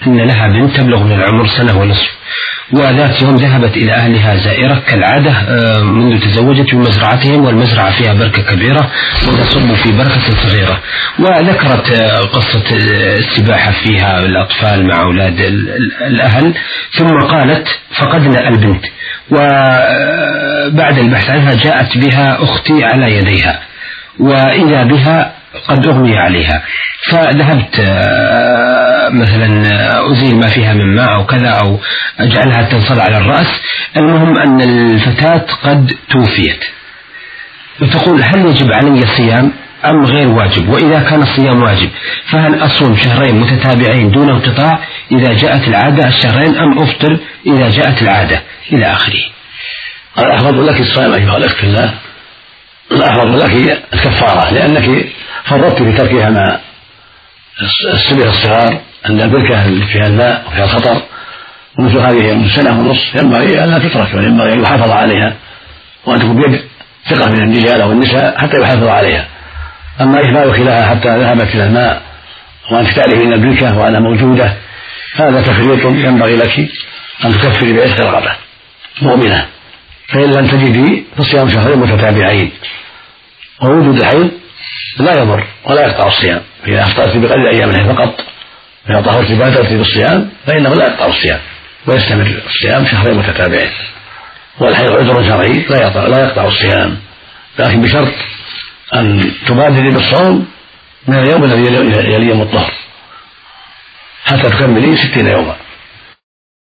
أن لها بنت تبلغ من العمر 1.5 سنة، وذات يوم ذهبت إلى أهلها زائرة كالعادة منذ تزوجت بمزرعتهم، والمزرعة فيها بركة كبيرة وتصب في بركة صغيرة، وذكرت قصة السباحة فيها الأطفال مع أولاد الأهل، ثم قالت فقدنا البنت، وبعد البحث عنها جاءت بها أختي على يديها، وإذا بها قد أغمي عليها، فذهبت مثلا أزيل ما فيها من ماء أو كذا أو أجعلها تنصل على الرأس. المهم أن الفتاة قد توفيت، وتقول هل يجب علي الصيام أم غير واجب؟ وإذا كان الصيام واجب فهل أصوم شهرين متتابعين دون انقطاع إذا جاءت العادة الشهرين، أم أفطر إذا جاءت العادة إلى آخره؟ الأفضل لك الصيام أيها الأخت في الله، الأفضل لك الكفارة، لأنك فرطت في تركها مع السبع الصغار عند البركة اللي فيها الماء وفيها الخطر، ومثل هذه من 1.5 سنة ينبغي أن لا تترك، وينبغي أن يحافظ عليها، وأن تكون بيد ثقة من الرجال أو النساء حتى يحافظ عليها. أما إهمال خلاها حتى ذهبت إلى الماء وأنت تعرفين البركة وأنا موجودة، هذا تفريط، ينبغي لك أن تكفري بعتق رقبة مؤمنة، فإن لم تجدي فصيام شهرين متتابعين. ووجود الحيض لا يضر ولا يقطع الصيام، إذا أفطرت بقدر أيام الحيض فقط، إذا طهرت بادرت بالصيام فإنه لا يقطع الصيام ويستمر الصيام شهرين متتابعين. والحيض عذر شرعي لا يقطع الصيام، لكن بشرط أن تبادري بالصوم من اليوم الذي يلي يوم الطهر حتى تكملي 60 يوما.